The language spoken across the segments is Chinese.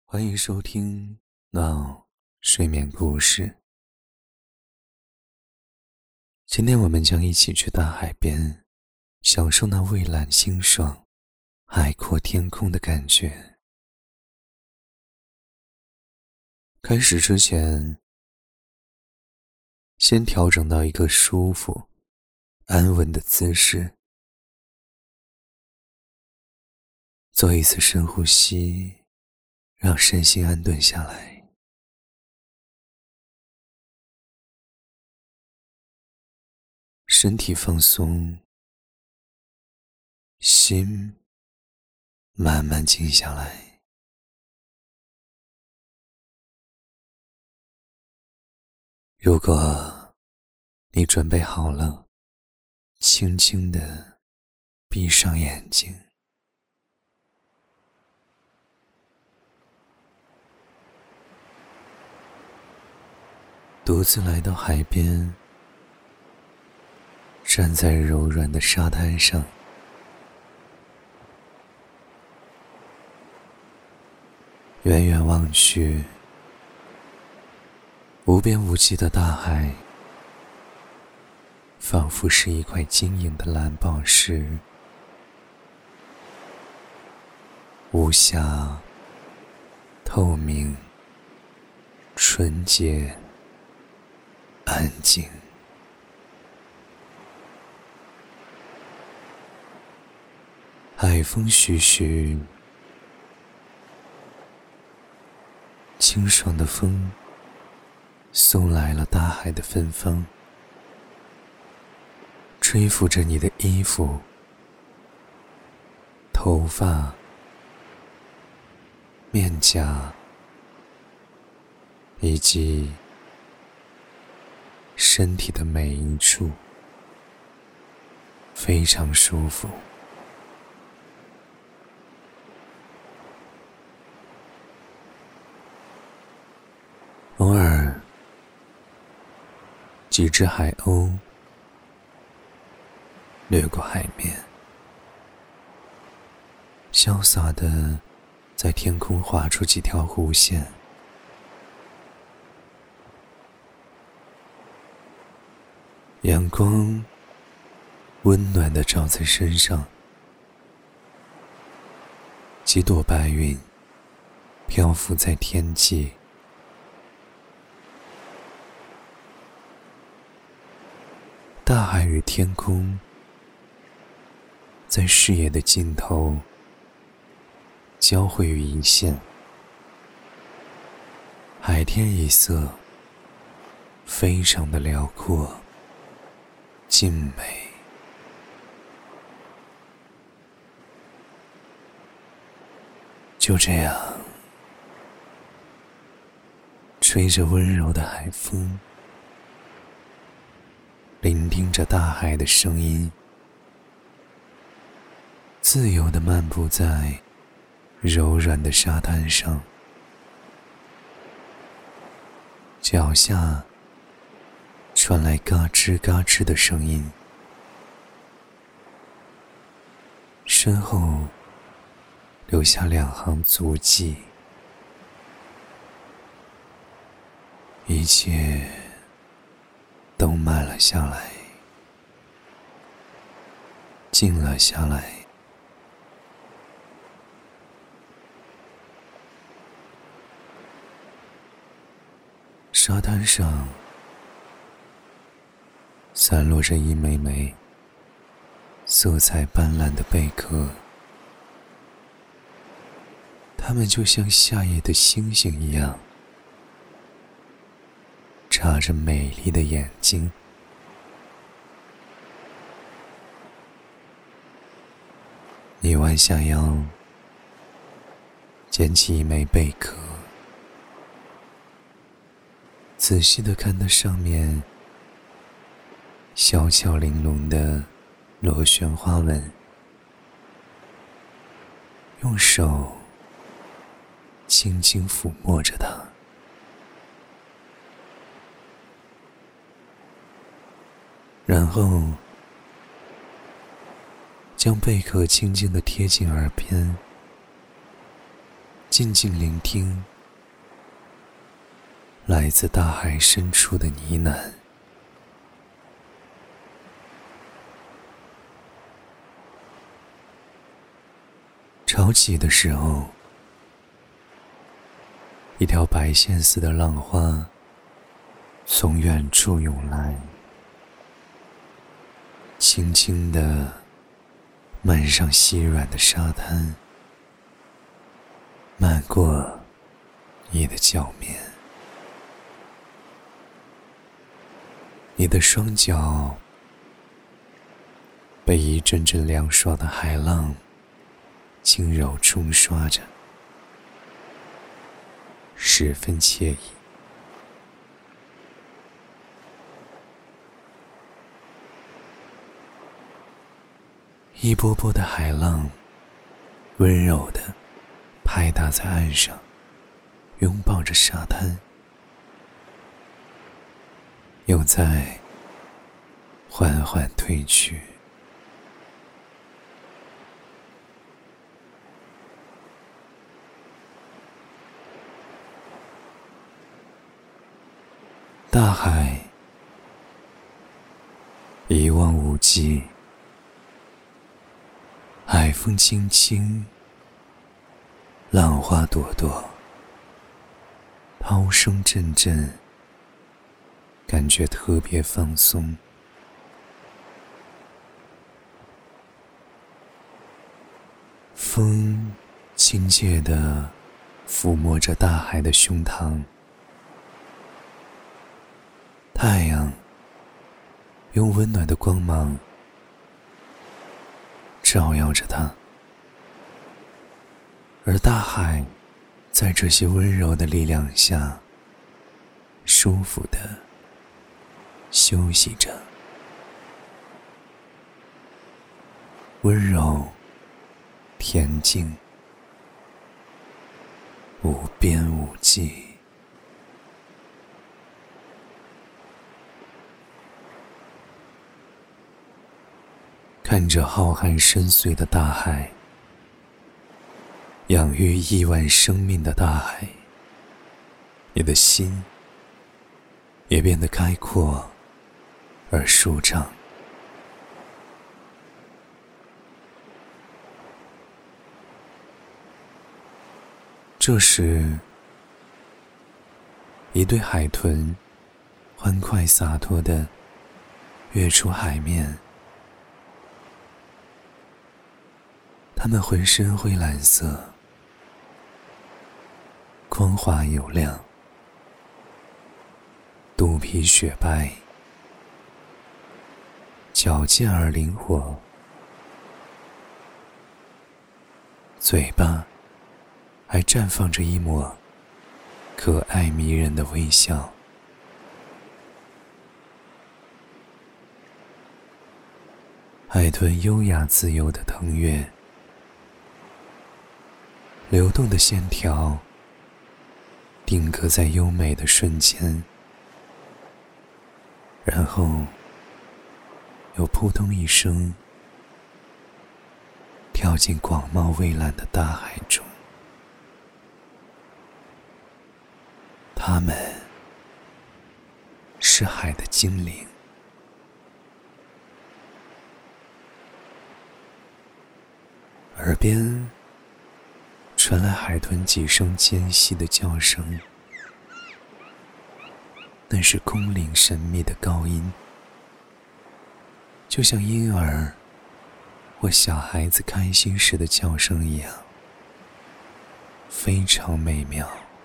欢迎收听闹睡眠故事。今天我们将一起去大海边，享受那蔚蓝清爽、海阔天空的感觉。开始之前，先调整到一个舒服、安稳的姿势，做一次深呼吸，让身心安顿下来。身体放松，心慢慢静下来。如果你准备好了，轻轻地闭上眼睛。独自来到海边，站在柔软的沙滩上，远远望去，无边无际的大海仿佛是一块晶莹的蓝宝石，无瑕、透明、纯洁、安静。海风徐徐，清爽的风送来了大海的芬芳，吹拂着你的衣服、头发、面颊以及身体的每一处，非常舒服。偶尔，几只海鸥掠过海面，潇洒地在天空划出几条弧线。阳光温暖地照在身上，几朵白云漂浮在天际。大海与天空在视野的尽头交汇于一线，海天一色，非常的辽阔静美。就这样，吹着温柔的海风，聆听着大海的声音，自由地漫步在柔软的沙滩上，脚下传来嘎吱嘎吱的声音，身后留下两行足迹，一切都慢了下来，静了下来。沙滩上散落着一枚枚色彩斑斓的贝壳，它们就像夏夜的星星一样，眨着美丽的眼睛。你弯下腰，捡起一枚贝壳，仔细地看它上面小巧玲珑的螺旋花纹，用手轻轻抚摸着它，然后将贝壳轻轻地贴近耳边， 静静聆听来自大海深处的呢喃。潮起的时候，一条白线似的浪花从远处涌来，轻轻地漫上细软的沙滩，漫过你的脚面。你的双脚被一阵阵凉爽的海浪轻柔冲刷着，十分惬意。一波波的海浪温柔地拍打在岸上，拥抱着沙滩，又在缓缓退去。大海一望无际，海风轻轻，浪花朵朵，涛声阵阵，感觉特别放松。风亲切地抚摸着大海的胸膛，太阳用温暖的光芒照耀着它，而大海在这些温柔的力量下舒服地休息着，温柔恬静，无边无际。看着浩瀚深邃的大海，养育亿万生命的大海，你的心也变得开阔而舒畅。这时，一对海豚欢快洒脱地跃出海面，它们浑身灰蓝色，光滑油亮，肚皮雪白，矫健而灵活，嘴巴还绽放着一抹可爱迷人的微笑。海豚优雅自由地腾跃，流动的线条定格在优美的瞬间，然后又扑通一声跳进广袤蔚蓝的大海中。它们是海的精灵。耳边传来海豚几声尖细的叫声，那是空灵神秘的高音，就像婴儿或小孩子开心时的叫声一样，非常美妙。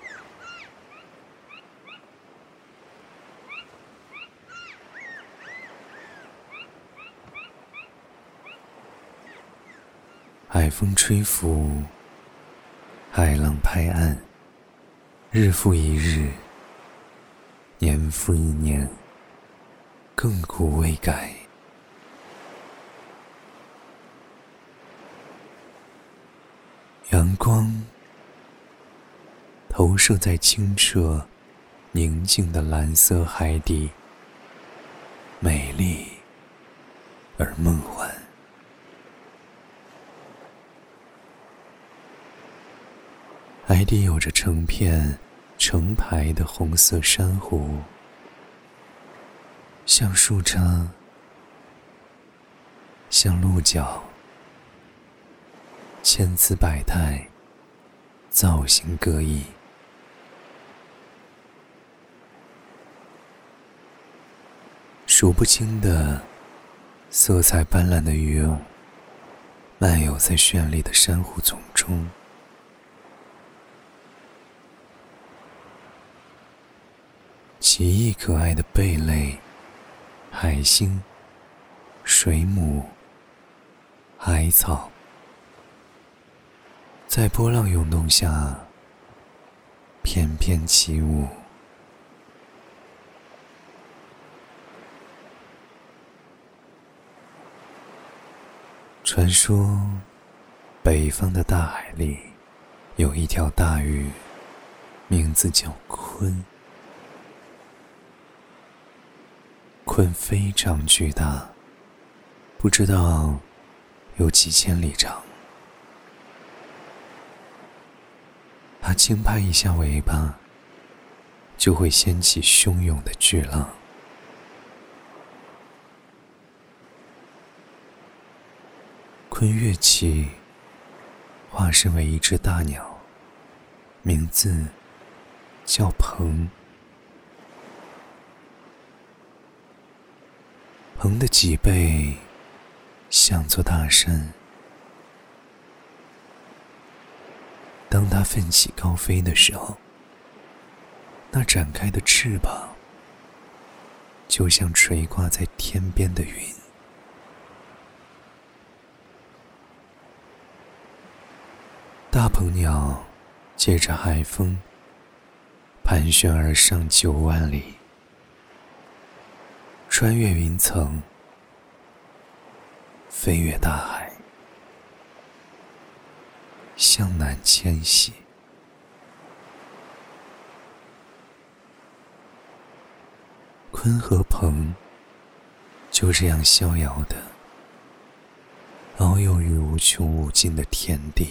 海风吹拂，海浪拍岸，日复一日，年复一年，亘古未改。阳光投射在清澈宁静的蓝色海底，美丽而梦幻。 海底有着成片成排的红色珊瑚，像树杈，像鹿角，千姿百态，造型各异。数不清的色彩斑斓的鱼蛹漫游在绚丽的珊瑚丛中，奇异可爱的贝类、海星、水母、海草，在波浪涌动下翩翩起舞。传说北方的大海里有一条大鱼，名字叫鲲。鲲非常巨大，不知道有几千里长。它轻拍一下尾巴，就会掀起汹涌的巨浪。鲲跃起，化身为一只大鸟，名字叫鹏。鹏的脊背像座大山，当它奋起高飞的时候，那展开的翅膀就像垂挂在天边的云。大鹏鸟借着海风盘旋而上9万里，穿越云层，飞越大海，向南迁徙。鲲和鹏就这样逍遥地遨游于无穷无尽的天地。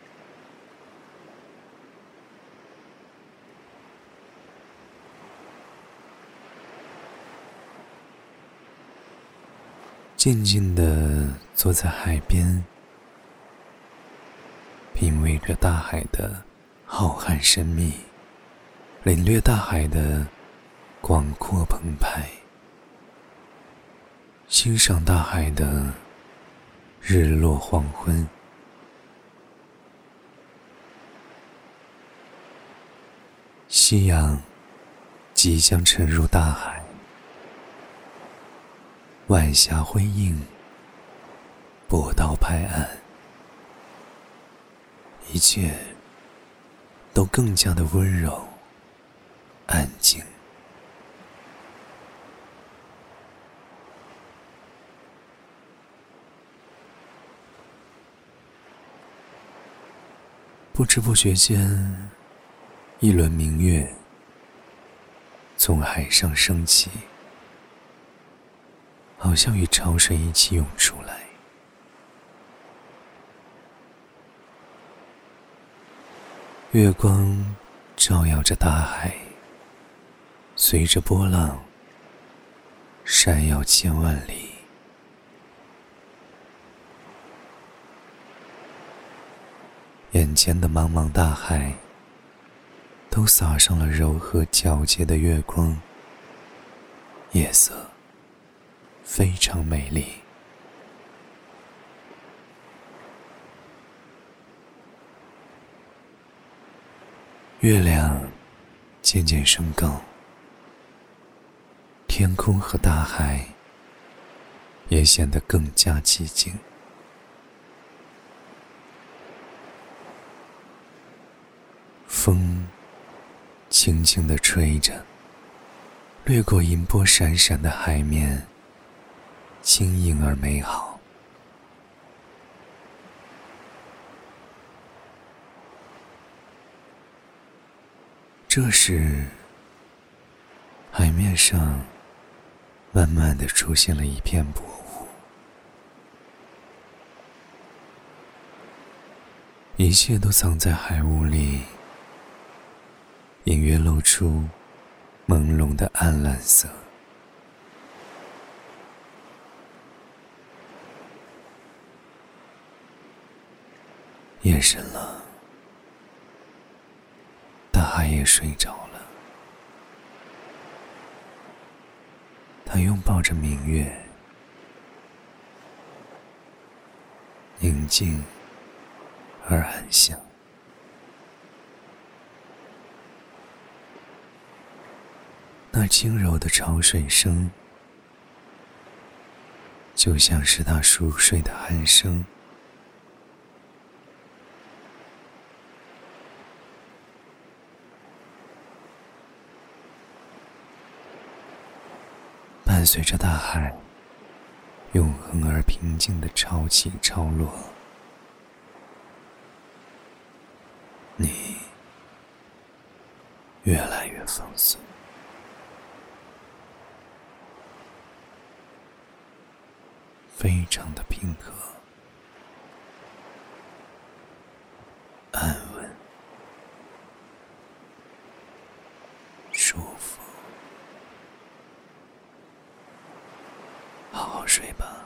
静静地坐在海边，品味着大海的浩瀚神秘，领略大海的广阔澎湃，欣赏大海的日落黄昏。夕阳即将沉入大海，晚霞辉映，波涛拍岸，一切都更加的温柔安静。不知不觉间，一轮明月从海上升起，好像与潮水一起涌出来。月光照耀着大海，随着波浪闪耀千万里。眼前的茫茫大海都洒上了柔和皎洁的月光，夜色非常美丽。月亮渐渐升高，天空和大海也显得更加寂静。风轻轻地吹着，掠过银波闪闪的海面，轻盈而美好。这时，海面上慢慢地出现了一片薄雾，一切都藏在海雾里， 隐约露出朦胧的暗蓝色。夜深了，大海也睡着了。他拥抱着明月，宁静而安详。那轻柔的潮水声，就像是他熟睡的鼾声。伴随着大海永恒而平静的潮起潮落，你越来越放松，非常的平和、安稳、舒服。好好睡吧。